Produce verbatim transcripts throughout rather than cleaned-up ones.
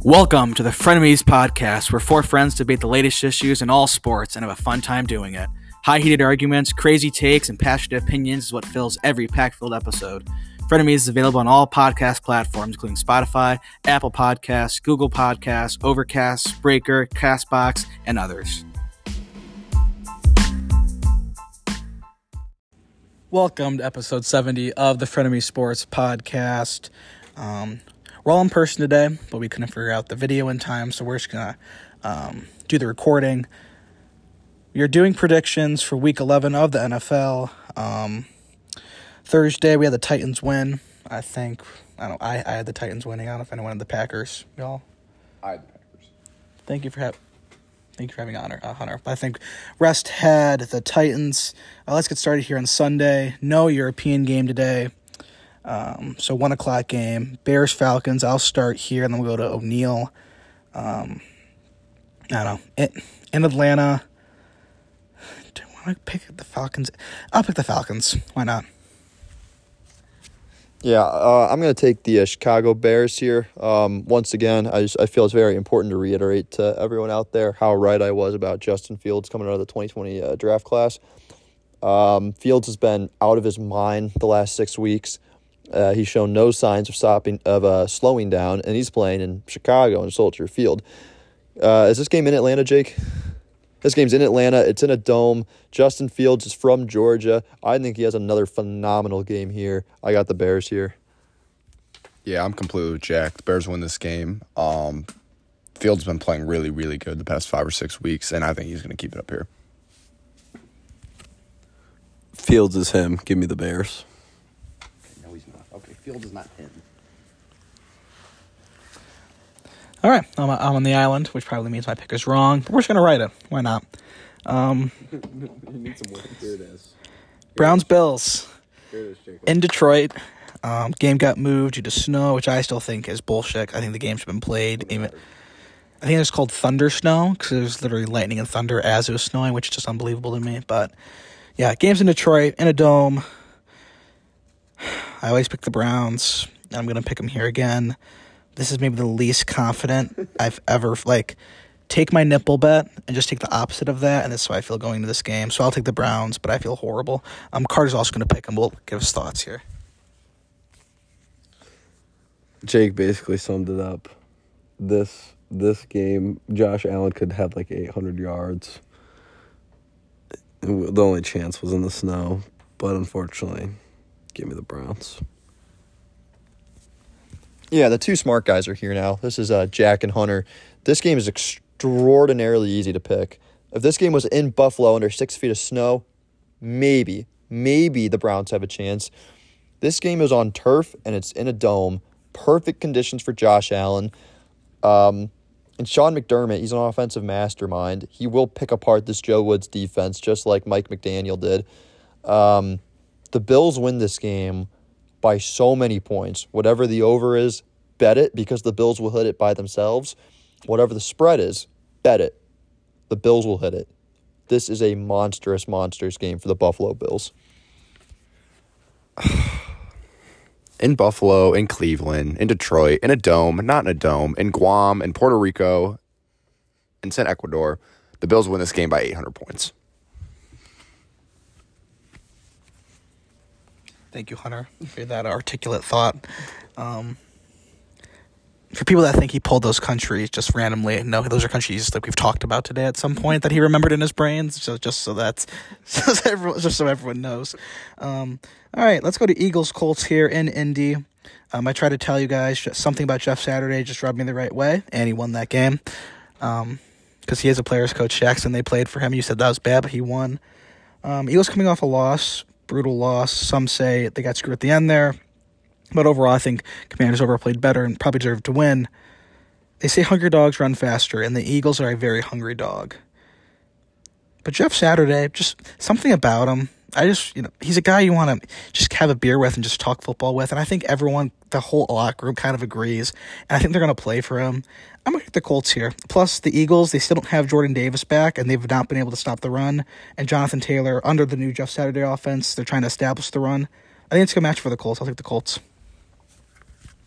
Welcome to the Frenemies Podcast, where four friends debate the latest issues in all sports and have a fun time doing it. High-heated arguments, crazy takes, and passionate opinions is what fills every pack-filled episode. Frenemies is available on all podcast platforms, including Spotify, Apple Podcasts, Google Podcasts, Overcast, Breaker, CastBox, and others. Welcome to episode seventy of the Frenemies Sports Podcast. Um... We're all in person today, but we couldn't figure out the video in time, so we're just going to um, do the recording. We are doing predictions for Week eleven of the N F L. Um, Thursday, we had the Titans win. I think, I don't know, I, I had the Titans winning. I don't know if anyone had the Packers. Y'all? I had the Packers. Thank you for, ha- thank you for having honor, uh, Hunter. I think rest had the Titans. Uh, let's get started here on Sunday. No European game today. Um, so one o'clock game, Bears Falcons. I'll start here, and then we'll go to O'Neill. Um, I don't know in, in Atlanta. Do I want to pick the Falcons? I'll pick the Falcons. Why not? Yeah, uh, I'm going to take the uh, Chicago Bears here. Um, once again, I just I feel it's very important to reiterate to everyone out there how right I was about Justin Fields coming out of the twenty twenty uh, draft class. Um, Fields has been out of his mind the last six weeks. Uh, he's shown no signs of stopping, of uh, slowing down, and he's playing in Chicago in Soldier Field. Uh, is this game in Atlanta, Jake? This game's in Atlanta. It's in a dome. Justin Fields is from Georgia. I think he has another phenomenal game here. I got the Bears here. Yeah, I'm completely with Jack. The Bears win this game. Um, Fields has been playing really, really good the past five or six weeks, and I think he's going to keep it up here. Fields is him. Give me the Bears. No, he's not. Okay, Fields is not him. All right, I'm, I'm on the island, which probably means my pick is wrong, but we're just going to write it. Why not? Um, you need some work. Here it is. Browns Bills Here it is, Jacob. in Detroit. Um, game got moved due to snow, which I still think is bullshit. I think the game's been played. Even, I think it's called thunder snow because it was literally lightning and thunder as it was snowing, which is just unbelievable to me. But yeah, game's in Detroit in a dome. I always pick the Browns. I'm going to pick them here again. This is maybe the least confident I've ever, like, take my nipple bet and just take the opposite of that, and that's how I feel going into this game. So I'll take the Browns, but I feel horrible. Um, Carter's also going to pick him. We'll give his thoughts here. Jake basically summed it up. This this game, Josh Allen could have like eight hundred yards. The only chance was in the snow, but unfortunately, give me the Browns. Yeah, the two smart guys are here now. This is uh, Jack and Hunter. This game is extraordinarily easy to pick. If this game was in Buffalo under six feet of snow, maybe, maybe the Browns have a chance. This game is on turf, and it's in a dome. Perfect conditions for Josh Allen. Um, and Sean McDermott, he's an offensive mastermind. He will pick apart this Joe Woods defense just like Mike McDaniel did. Um, the Bills win this game by so many points. Whatever the over is, bet it because the Bills will hit it by themselves. Whatever the spread is, bet it. The Bills will hit it. This is a monstrous, monstrous game for the Buffalo Bills. In Buffalo, in Cleveland, in Detroit, in a dome, not in a dome, in Guam, in Puerto Rico, in San Ecuador, the Bills win this game by eight hundred points. Thank you, Hunter, for that articulate thought. Um, for people that think he pulled those countries just randomly, no, those are countries that we've talked about today at some point that he remembered in his brains. So just so that's just so everyone, just so everyone knows. Um, all right, let's go to Eagles Colts here in Indy. Um, I tried to tell you guys just something about Jeff Saturday just rubbed me the right way, and he won that game. Um, because he is a players coach. Jackson, they played for him. You said that was bad, but he won. Um, Eagles coming off a loss. Brutal loss. Some say they got screwed at the end there. But overall, I think Commanders overplayed better and probably deserved to win. They say hungry dogs run faster, and the Eagles are a very hungry dog. But Jeff Saturday, just something about him. I just, you know, he's a guy you want to just have a beer with and just talk football with. And I think everyone, the whole locker room kind of agrees. And I think they're going to play for him. I'm going to hit the Colts here. Plus, the Eagles, they still don't have Jordan Davis back, and they've not been able to stop the run. And Jonathan Taylor, under the new Jeff Saturday offense, they're trying to establish the run. I think it's a good match for the Colts. I'll take the Colts.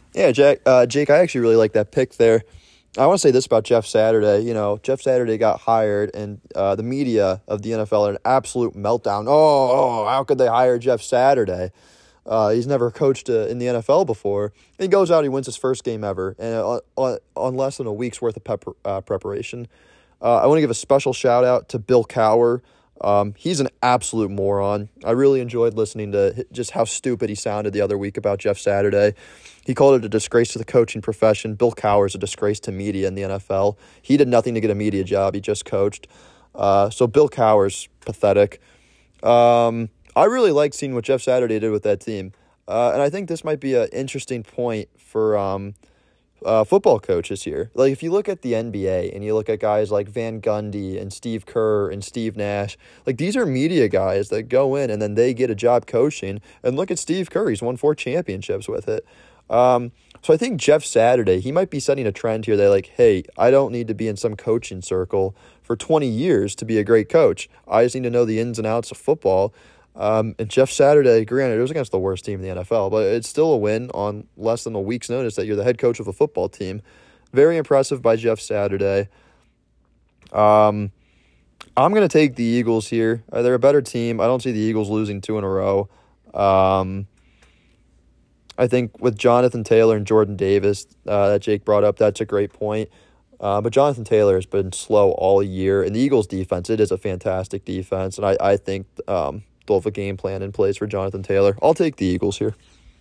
Yeah, Jack, uh, Jake, I actually really like that pick there. I want to say this about Jeff Saturday. You know, Jeff Saturday got hired, and uh, the media of the N F L had an absolute meltdown. Oh, oh how could they hire Jeff Saturday? Uh, he's never coached uh, in the N F L before. And he goes out, he wins his first game ever, and uh, on, on less than a week's worth of pep- uh, preparation. Uh, I want to give a special shout out to Bill Cowher. Um, he's an absolute moron. I really enjoyed listening to just how stupid he sounded the other week about Jeff Saturday. He called it a disgrace to the coaching profession. Bill Cowher is a disgrace to media in the N F L. He did nothing to get a media job. He just coached. Uh, so Bill Cowher's pathetic. Um, I really like seeing what Jeff Saturday did with that team. Uh, and I think this might be an interesting point for um, uh, football coaches here. Like, if you look at the N B A and you look at guys like Van Gundy and Steve Kerr and Steve Nash, like, these are media guys that go in and then they get a job coaching. And look at Steve Kerr. He's won four championships with it. Um, so I think Jeff Saturday, he might be setting a trend here. They're like, hey, I don't need to be in some coaching circle for twenty years to be a great coach. I just need to know the ins and outs of football. Um, and Jeff Saturday, granted, it was against the worst team in the N F L, but it's still a win on less than a week's notice that you're the head coach of a football team. Very impressive by Jeff Saturday. Um, I'm going to take the Eagles here. Uh, they're a better team. I don't see the Eagles losing two in a row. Um, I think with Jonathan Taylor and Jordan Davis uh, that Jake brought up, that's a great point. Uh, but Jonathan Taylor has been slow all year. And the Eagles' defense, it is a fantastic defense. And I, I think um, they'll have a game plan in place for Jonathan Taylor. I'll take the Eagles here.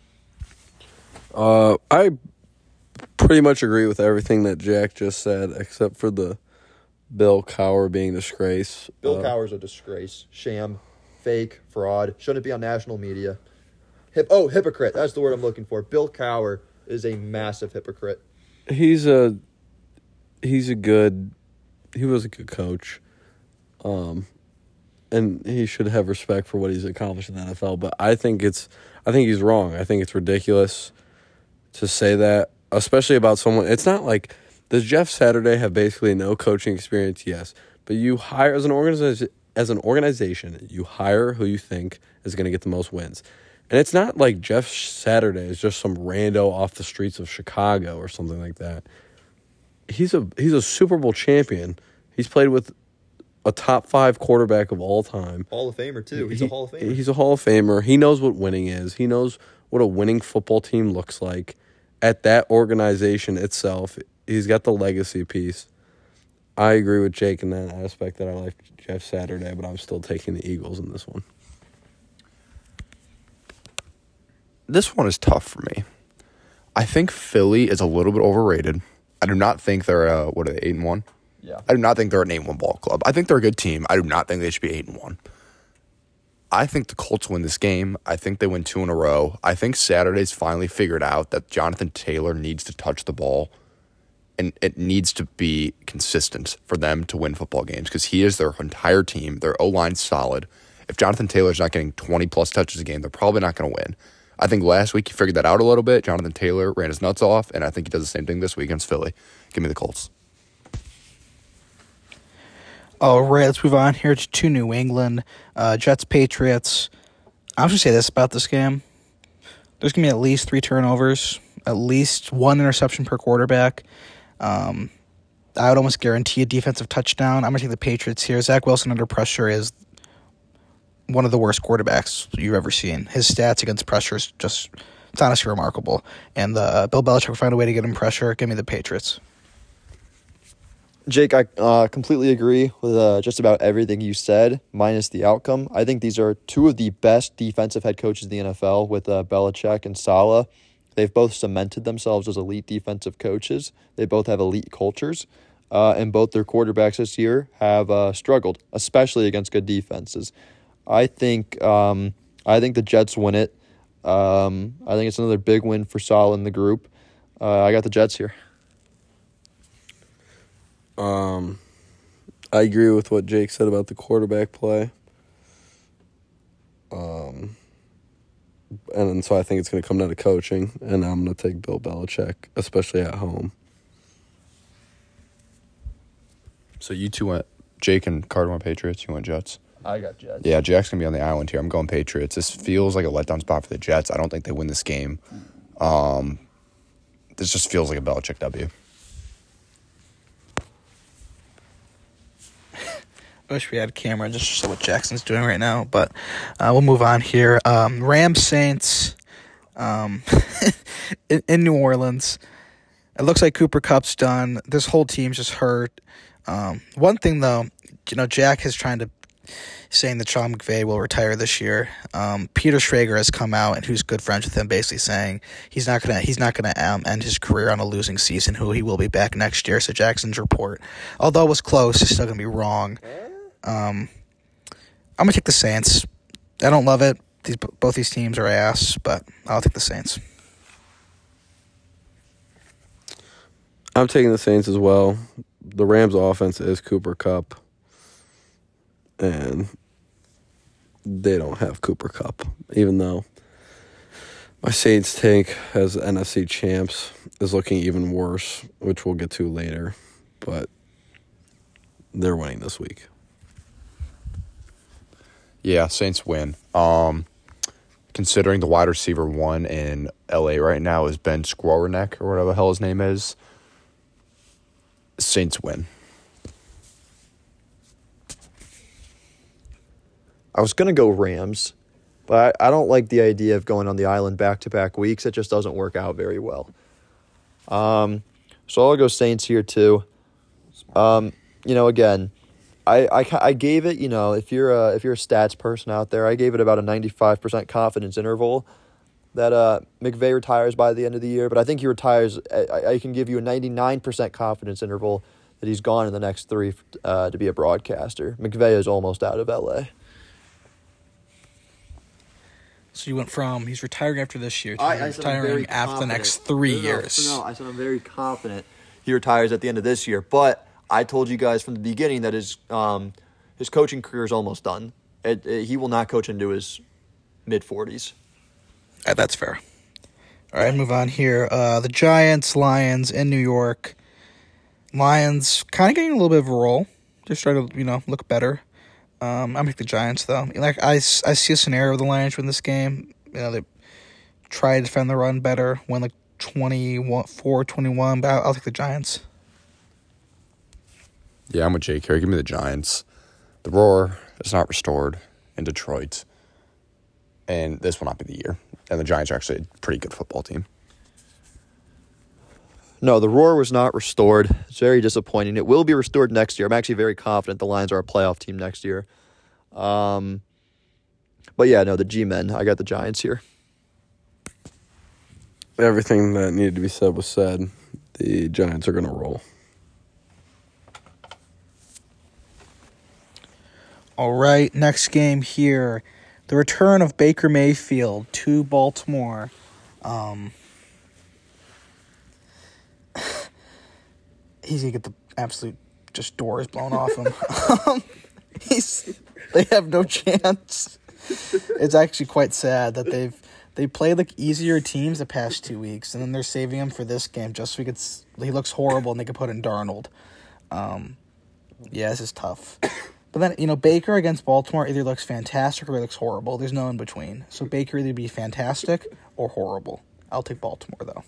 Uh, I pretty much agree with everything that Jack just said, except for the Bill Cowher being disgrace. Bill uh, Cowher's a disgrace. Sham, fake, fraud. Shouldn't be on national media. Hip, oh, hypocrite. That's the word I'm looking for. Bill Cowher is a massive hypocrite. He's a he's a good he was a good coach, um, and he should have respect for what he's accomplished in the N F L. But I think it's I think he's wrong. I think it's ridiculous to say that, especially about someone. It's not like, does Jeff Saturday have basically no coaching experience? Yes, but you hire as an organization. As an organization, you hire who you think is going to get the most wins. And it's not like Jeff Saturday is just some rando off the streets of Chicago or something like that. He's a he's a Super Bowl champion. He's played with a top five quarterback of all time. Hall of Famer, too. He's he, a Hall of Famer. He's a Hall of Famer. He knows what winning is. He knows what a winning football team looks like. At that organization itself, he's got the legacy piece. I agree with Jake in that aspect that I like Jeff Saturday, but I'm still taking the Eagles in this one. This one is tough for me. I think Philly is a little bit overrated. I do not think they're a, what are they, eight and one? Yeah. I do not think they're an eight and one ball club. I think they're a good team. I do not think they should be eight and one. I think the Colts win this game. I think they win two in a row. I think Saturday's finally figured out that Jonathan Taylor needs to touch the ball, and it needs to be consistent for them to win football games because he is their entire team. Their O-line's solid. If Jonathan Taylor's not getting twenty-plus touches a game, they're probably not going to win. I think last week he figured that out a little bit. Jonathan Taylor ran his nuts off, and I think he does the same thing this week against Philly. Give me the Colts. All right, let's move on here to New England. Uh, Jets, Patriots. I'm just going to say this about this game. There's going to be at least three turnovers, at least one interception per quarterback. Um, I would almost guarantee a defensive touchdown. I'm going to take the Patriots here. Zach Wilson under pressure is one of the worst quarterbacks you've ever seen. His stats against pressure is just, it's honestly remarkable. And uh, Bill Belichick will find a way to get him pressure. Give me the Patriots. Jake, I uh, completely agree with uh, just about everything you said, minus the outcome. I think these are two of the best defensive head coaches in the N F L with uh, Belichick and Saleh. They've both cemented themselves as elite defensive coaches. They both have elite cultures. Uh, and both their quarterbacks this year have uh, struggled, especially against good defenses. I think um, I think the Jets win it. Um, I think it's another big win for Saleh in the group. Uh, I got the Jets here. Um, I agree with what Jake said about the quarterback play. Um, and then, so I think it's going to come down to coaching, and I'm going to take Bill Belichick, especially at home. So you two went, Jake and Carter went Patriots. You went Jets. I got Jets. Yeah, Jack's going to be on the island here. I'm going Patriots. This feels like a letdown spot for the Jets. I don't think they win this game. Um, this just feels like a Belichick W. I wish we had a camera just to show what Jackson's doing right now, but uh, we'll move on here. Um, Rams Saints um, in, in New Orleans. It looks like Cooper Kupp's done. This whole team's just hurt. Um, one thing, though, you know, Jack is trying to saying that Sean McVay will retire this year. Um, Peter Schrager has come out, and who's good friends with him, basically saying he's not gonna he's not gonna um, end his career on a losing season. Who he will be back next year. So Jackson's report, although it was close, is still gonna be wrong. Um, I'm gonna take the Saints. I don't love it. These both these teams are ass, but I'll take the Saints. I'm taking the Saints as well. The Rams' offense is Cooper Kupp, and they don't have Cooper Kupp, even though my Saints take as N F C champs is looking even worse, which we'll get to later, but they're winning this week. Yeah, Saints win. Um, considering the wide receiver one in L A right now is Ben Skowronek, or whatever the hell his name is, Saints win. I was going to go Rams, but I, I don't like the idea of going on the island back-to-back weeks. It just doesn't work out very well. Um, so I'll go Saints here too. Um, you know, again, I, I, I gave it, you know, if you're a, if you're a stats person out there, I gave it about a ninety-five percent confidence interval that uh, McVay retires by the end of the year. But I think he retires, I, I can give you a ninety-nine percent confidence interval that he's gone in the next three uh, to be a broadcaster. McVay is almost out of L A. So you went from he's retiring after this year to I, I retiring after the next three no, no, years. No, no, I said I'm very confident he retires at the end of this year. But I told you guys from the beginning that his um, his coaching career is almost done. It, it, he will not coach into his mid-forties. Uh, that's fair. All right, move on here. Uh, the Giants, Lions in New York. Lions kind of getting a little bit of a roll. They're starting to, you know, look better. Um, I'm going to pick the Giants, though. Like I, I see a scenario where the Lions win this game. You know, they try to defend the run better, win like twenty-four twenty-one, but I'll, I'll take the Giants. Yeah, I'm with Jake here. Give me the Giants. The roar is not restored in Detroit, and this will not be the year. And the Giants are actually a pretty good football team. No, the roar was not restored. It's very disappointing. It will be restored next year. I'm actually very confident the Lions are a playoff team next year. Um, but yeah, no, the G-men. I got the Giants here. Everything that needed to be said was said. The Giants are going to roll. All right, next game here. The return of Baker Mayfield to Baltimore. Um, he's going to get the absolute just doors blown off him. um, he's, they have no chance. It's actually quite sad that they've they played like easier teams the past two weeks, and then they're saving him for this game just so he gets he looks horrible and they can put in Darnold. Um, yeah, this is tough. But then, you know, Baker against Baltimore either looks fantastic or he looks horrible. There's no in between. So Baker either be fantastic or horrible. I'll take Baltimore, though.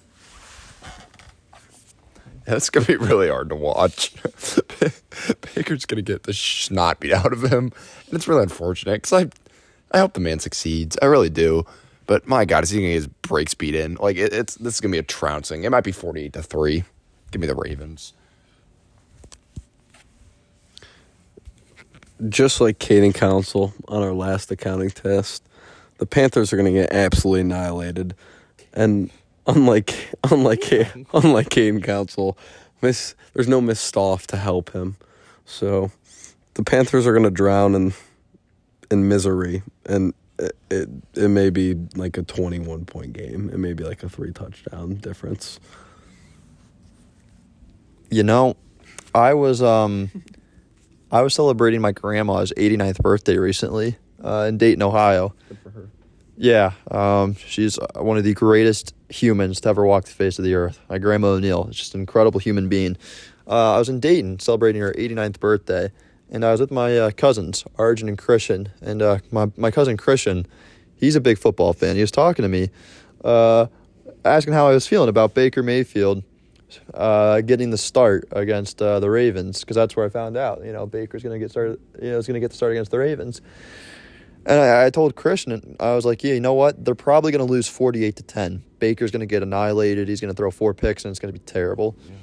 That's going to be really hard to watch. Baker's going to get the snot beat out of him. And it's really unfortunate because I, I hope the man succeeds. I really do. But my God, is he going to get his brakes beat in? Like, it, it's this is going to be a trouncing. It might be forty-eight to three. Give me the Ravens. Just like Caden Council on our last accounting test, the Panthers are going to get absolutely annihilated. And unlike unlike unlike Caden Council, Miss there's no Miss Stoff to help him. So the Panthers are going to drown in in misery, and it, it it may be like a twenty-one point game. It may be like a three touchdown difference. You know, I was um. I was celebrating my grandma's eighty-ninth birthday recently uh, in Dayton, Ohio. Good for her. Yeah, um, she's one of the greatest humans to ever walk the face of the earth. My grandma O'Neill is just an incredible human being. Uh, I was in Dayton celebrating her eighty-ninth birthday, and I was with my uh, cousins, Arjun and Christian. And uh, my, my cousin Christian, he's a big football fan. He was talking to me. Uh, asking how I was feeling about Baker Mayfield uh, getting the start against uh, the Ravens, because that's where I found out. You know, Baker's going to get started. You know, is going to get the start against the Ravens. And I, I told Christian, I was like, yeah, you know what? They're probably going to lose forty-eight to ten. Baker's going to get annihilated. He's going to throw four picks, and it's going to be terrible. Yeah.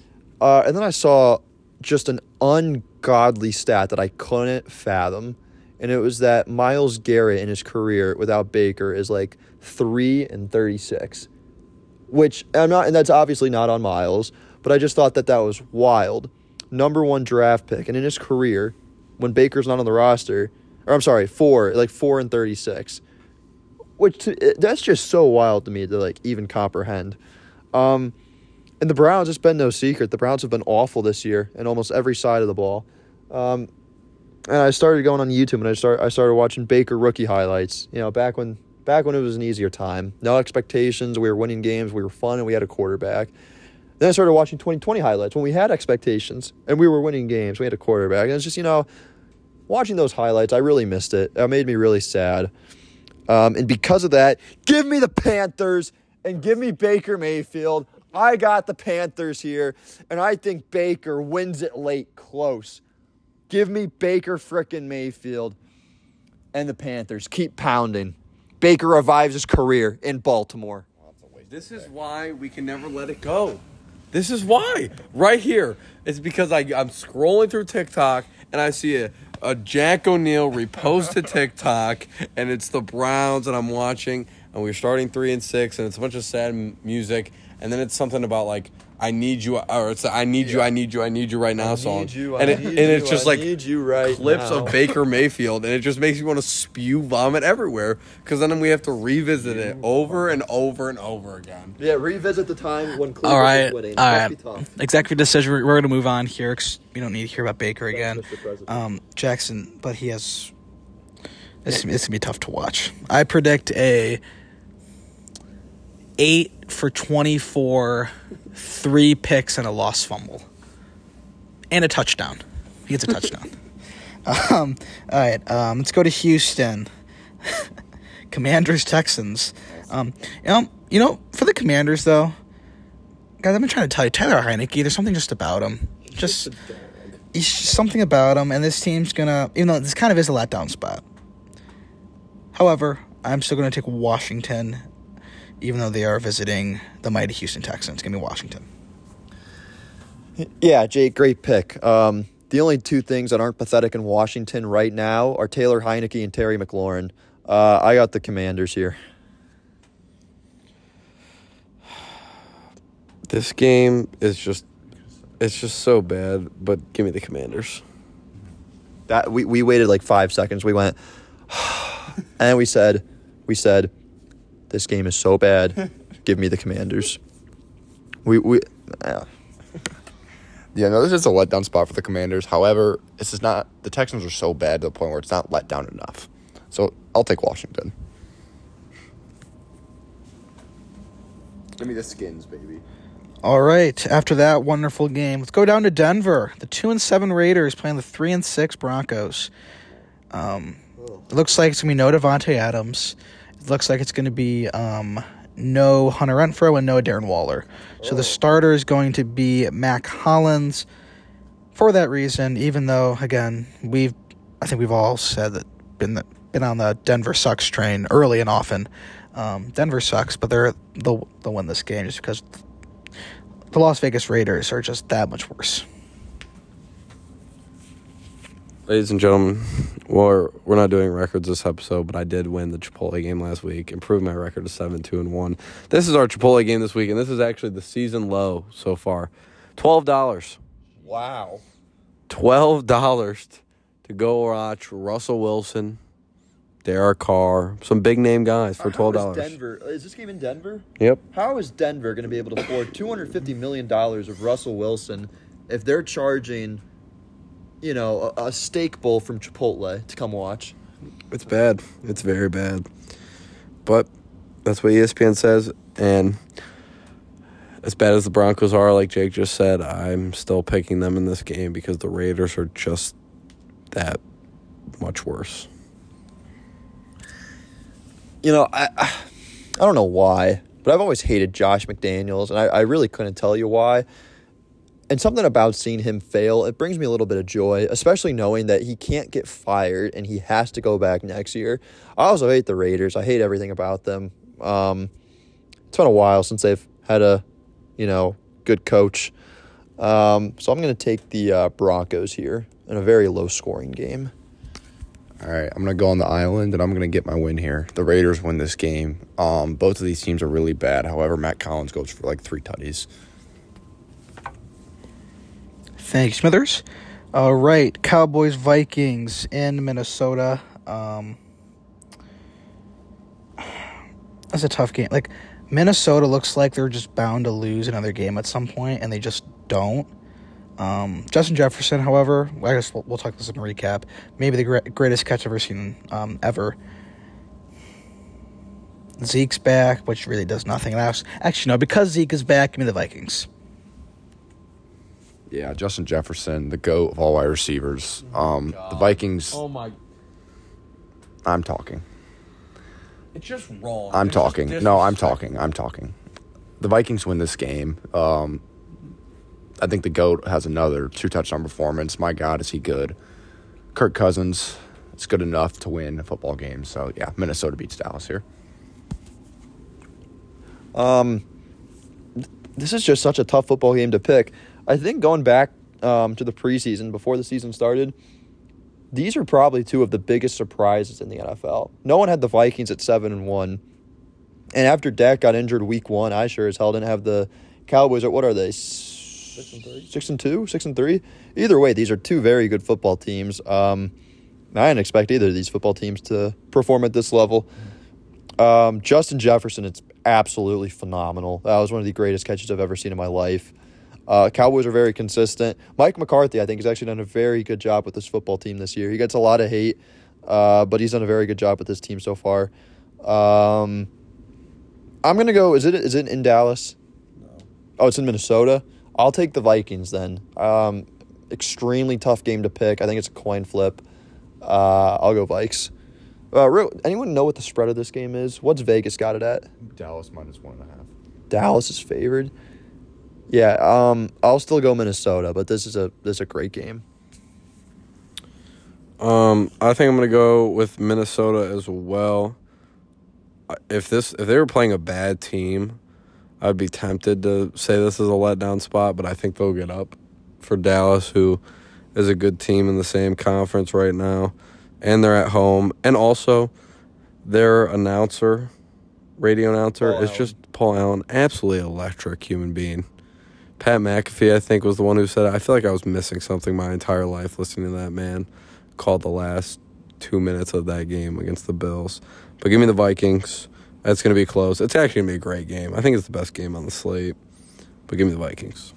Uh, and then I saw just an ungodly stat that I couldn't fathom, and it was that Myles Garrett in his career without Baker is like three and thirty-six. Which I'm not, and that's obviously not on Myles, but I just thought that that was wild. Number one draft pick, and in his career, when Baker's not on the roster, or I'm sorry, four, like four and thirty-six, which to, that's just so wild to me to like even comprehend. Um, and the Browns, it's been no secret, the Browns have been awful this year in almost every side of the ball. Um, and I started going on YouTube and I start I started watching Baker rookie highlights. You know, back when. Back when it was an easier time. No expectations. We were winning games. We were fun, and we had a quarterback. Then I started watching twenty twenty highlights when we had expectations, and we were winning games. We had a quarterback. And it's just, you know, watching those highlights, I really missed it. It made me really sad. Um, and because of that, give me the Panthers and give me Baker Mayfield. I got the Panthers here, and I think Baker wins it late close. Give me Baker frickin' Mayfield and the Panthers. Keep pounding. Baker revives his career in Baltimore. This is why we can never let it go. This is why. Right here. It's because I, I'm scrolling through TikTok, and I see a, a Jack O'Neal repost to TikTok, and it's the Browns, and I'm watching, and we're starting three and six, and it's a bunch of sad m- music, and then it's something about, like, I need you, or it's a, I need you, I need you, I need you right now I song. Need you, I and it, need and you, it's just I like need you right clips now. of Baker Mayfield, and it just makes you want to spew vomit everywhere, because then we have to revisit it over and over and over again. Yeah, revisit the time when Cleveland All right, was winning. all Must right. be tough. Executive decision. We're, we're going to move on here. 'Cause we don't need to hear about Baker again. Um, Jackson, but he has. It's, it's going to be tough to watch. I predict a eight for twenty-four, three picks and a lost fumble, and a touchdown. He gets a touchdown. um, all right, um, let's go to Houston. Commanders, Texans. Um, you know, you know, for the Commanders though, guys, I've been trying to tell you, Taylor Heineke. There's something just about him. Just, he's just something about him, and this team's gonna. Even though this kind of is a letdown spot. However, I'm still gonna take Washington, even though they are visiting the mighty Houston Texans. Give me Washington. Yeah, Jake, great pick. Um, the only two things that aren't pathetic in Washington right now are Taylor Heineke and Terry McLaurin. Uh, I got the Commanders here. This game is just, it's just so bad, but give me the Commanders. That we, we waited like five seconds. We went, and we said, we said, this game is so bad. Give me the Commanders. We we. Uh. Yeah, no, this is a letdown spot for the Commanders. However, this is not. The Texans are so bad to the point where it's not let down enough. So I'll take Washington. Give me the Skins, baby. All right. After that wonderful game, let's go down to Denver. The two and seven Raiders playing the three and six Broncos. Um, it looks like it's gonna be no Devontae Adams. It looks like it's gonna be um, no Hunter Renfrow and no Darren Waller. So the starter is going to be Mac Hollins. For that reason, even though again we've, I think we've all said that been the, been on the Denver sucks train early and often. Um, Denver sucks, but they're they'll they'll win this game just because the Las Vegas Raiders are just that much worse. Ladies and gentlemen, we're, we're not doing records this episode, but I did win the Chipotle game last week, improved my record to seven two and one. This is our Chipotle game this week, and this is actually the season low so far. twelve dollars. Wow. twelve dollars to go watch Russell Wilson, Derek Carr, some big-name guys for twelve dollars. How is Denver? Is this game in Denver? Yep. How is Denver going to be able to afford two hundred fifty million dollars of Russell Wilson if they're charging, you know, a, a steak bowl from Chipotle to come watch? It's bad. It's very bad. But that's what E S P N says, and as bad as the Broncos are, like Jake just said, I'm still picking them in this game because the Raiders are just that much worse. You know, I I don't know why, but I've always hated Josh McDaniels, and I, I really couldn't tell you why. And something about seeing him fail, it brings me a little bit of joy, especially knowing that he can't get fired and he has to go back next year. I also hate the Raiders. I hate everything about them. Um, it's been a while since they've had a, you know, good coach. Um, so I'm going to take the uh, Broncos here in a very low-scoring game. All right, I'm going to go on the island, and I'm going to get my win here. The Raiders win this game. Um, both of these teams are really bad. However, Matt Collins goes for like three tutties. Thanks, Smithers. All right, Cowboys Vikings in Minnesota. Um, that's a tough game. Like Minnesota looks like they're just bound to lose another game at some point, and they just don't. Um, Justin Jefferson, however, I guess we'll, we'll talk this in a recap. Maybe the great, greatest catch I've ever seen um, ever. Zeke's back, which really does nothing. And actually, no, because Zeke is back, give me the Vikings. Yeah, Justin Jefferson, the GOAT of all wide receivers. Um, the Vikings. Oh my! I'm talking. It's just wrong. I'm It's talking. just No, I'm disrespectful. talking. I'm talking. The Vikings win this game. Um, I think the GOAT has another two-touchdown performance. My God, is he good. Kirk Cousins, it's good enough to win a football game. So, yeah, Minnesota beats Dallas here. Um, th- this is just such a tough football game to pick. I think going back um, to the preseason, before the season started, these are probably two of the biggest surprises in the N F L. No one had the Vikings at seven and one, and after Dak got injured week one, I sure as hell didn't have the Cowboys at what are they? Six and three. Six and two. Six and three. Either way, these are two very good football teams. Um, I didn't expect either of these football teams to perform at this level. Um, Justin Jefferson, it's absolutely phenomenal. That was one of the greatest catches I've ever seen in my life. Uh, Cowboys are very consistent. Mike McCarthy, I think, has actually done a very good job with this football team this year. He gets a lot of hate, uh, but he's done a very good job with this team so far. Um, I'm gonna go. Is it is it in Dallas? No. Oh, it's in Minnesota. I'll take the Vikings then. Um, extremely tough game to pick. I think it's a coin flip. Uh, I'll go Vikes. Uh, real, anyone know what the spread of this game is? What's Vegas got it at? Dallas minus one and a half. Dallas is favored. Yeah, um, I'll still go Minnesota, but this is a this is a great game. Um, I think I'm gonna go with Minnesota as well. If this if they were playing a bad team, I'd be tempted to say this is a letdown spot, but I think they'll get up for Dallas, who is a good team in the same conference right now, and they're at home, and also their announcer, radio announcer, Paul is Allen. just Paul Allen, absolutely electric human being. Pat McAfee, I think, was the one who said it. I feel like I was missing something my entire life listening to that man called the last two minutes of that game against the Bills. But give me the Vikings. That's going to be close. It's actually going to be a great game. I think it's the best game on the slate. But give me the Vikings.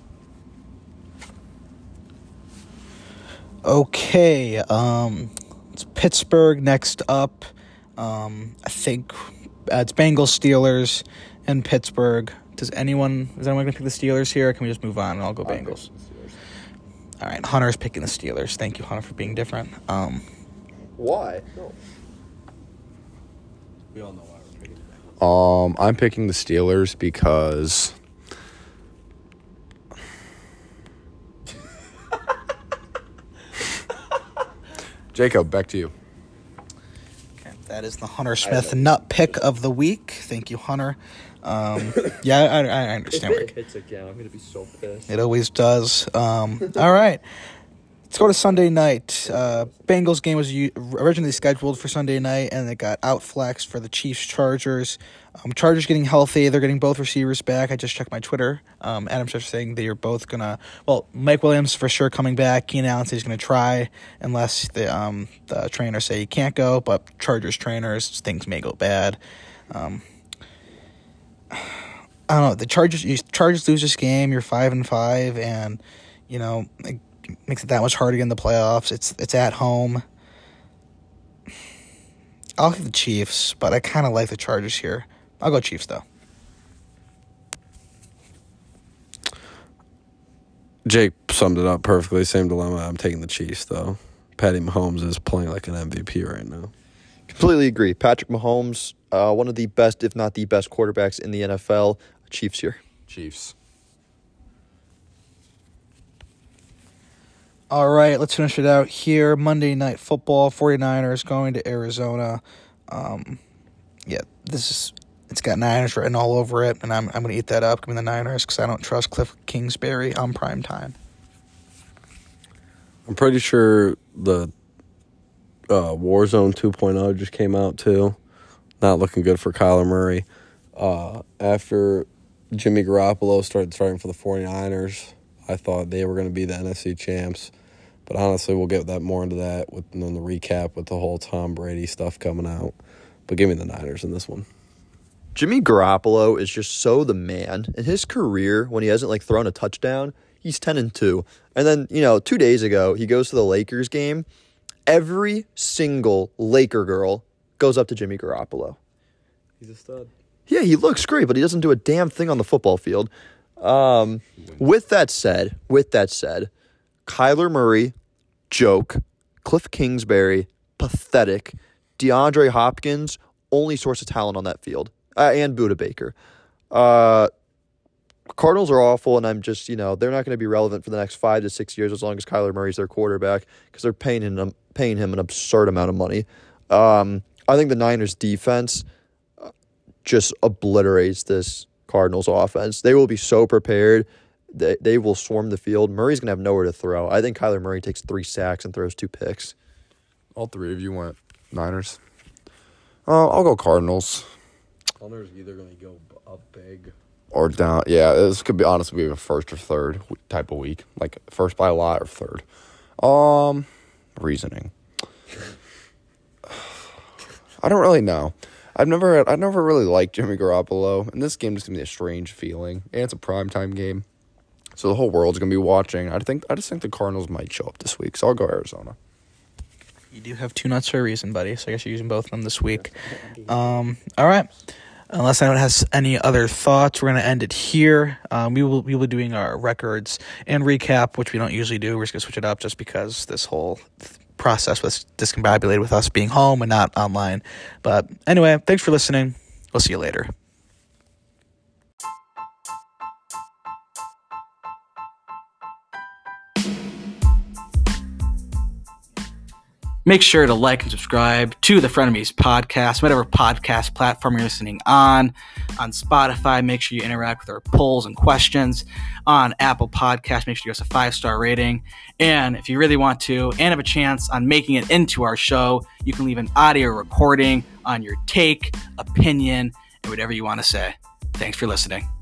Okay, um, it's Pittsburgh next up. Um, I think uh, it's Bengals, Steelers, and Pittsburgh. Does anyone is anyone gonna pick the Steelers here? Or can we just move on and I'll go Bengals? All right, Hunter's picking the Steelers. Thank you, Hunter, for being different. Um, Why? No. We all know why we're picking the Bengals. Um, I'm picking the Steelers because Jacob, back to you. okay, that is the Hunter Smith nut pick of the week. Thank you, Hunter. Um, yeah, I, I understand. Where If it hits again, I'm gonna be so pissed. It always does. Um, all right. Let's go to Sunday night. Uh, Bengals game was u- originally scheduled for Sunday night, and it got outflexed for the Chiefs-Chargers. Um, Chargers getting healthy. They're getting both receivers back. I just checked my Twitter. Um, Adam Schefter saying they are both going to – well, Mike Williams for sure coming back. Keenan Allen says he's going to try unless the um, the trainers say he can't go, but Chargers trainers, things may go bad. Um, I don't know. The Chargers, you, Chargers lose this game. You're five and five, and, you know – it makes it that much harder in the playoffs. It's it's at home. I'll get the Chiefs, but I kind of like the Chargers here. I'll go Chiefs, though. Jake summed it up perfectly. Same dilemma. I'm taking the Chiefs, though. Patty Mahomes is playing like an M V P right now. Completely agree. Patrick Mahomes, uh, one of the best, if not the best, quarterbacks in the N F L. Chiefs here. Chiefs. All right, let's finish it out here. Monday Night Football, 49ers going to Arizona. Um, yeah, this is it's got Niners written all over it, and I'm I'm going to eat that up. Give me the Niners because I don't trust Cliff Kingsbury on prime time. I'm pretty sure the uh, Warzone two point oh just came out too. Not looking good for Kyler Murray. Uh, after Jimmy Garoppolo started starting for the 49ers, I thought they were going to be the N F C champs. But honestly, we'll get that more into that with and then the recap with the whole Tom Brady stuff coming out. But give me the Niners in this one. Jimmy Garoppolo is just so the man. In his career, when he hasn't like thrown a touchdown, he's ten and two. And then, you know, two days ago, he goes to the Lakers game. Every single Laker girl goes up to Jimmy Garoppolo. He's a stud. Yeah, he looks great, but he doesn't do a damn thing on the football field. Um, with that said, with that said, Kyler Murray, joke. Cliff Kingsbury, pathetic. DeAndre Hopkins, only source of talent on that field. Uh, and Budda Baker. Uh, Cardinals are awful, and I'm just, you know, they're not going to be relevant for the next five to six years as long as Kyler Murray's their quarterback because they're paying him, paying him an absurd amount of money. Um, I think the Niners' defense just obliterates this Cardinals offense. They will be so prepared. They, they will swarm the field. Murray's going to have nowhere to throw. I think Kyler Murray takes three sacks and throws two picks. All three of you went Niners. Uh, I'll go Cardinals. Cardinals either going to go up big or down. Yeah, this could be honestly be a first or third type of week. Like first by a lot or third. Um, reasoning. I don't really know. I've never, I've never really liked Jimmy Garoppolo, and this game is gonna be a strange feeling. And it's a primetime game, so the whole world's gonna be watching. I think, I just think the Cardinals might show up this week, so I'll go Arizona. You do have two nuts for a reason, buddy. So I guess you're using both of them this week. Um, all right. Unless anyone has any other thoughts, we're going to end it here. Um, we will we will be doing our records and recap, which we don't usually do. We're just going to switch it up just because this whole th- process was discombobulated with us being home and not online. But anyway, thanks for listening. We'll see you later. Make sure to like and subscribe to the Frenemies podcast, whatever podcast platform you're listening on. On Spotify, make sure you interact with our polls and questions. On Apple Podcasts, make sure you give us a five-star rating. And if you really want to and have a chance on making it into our show, you can leave an audio recording on your take, opinion, and whatever you want to say. Thanks for listening.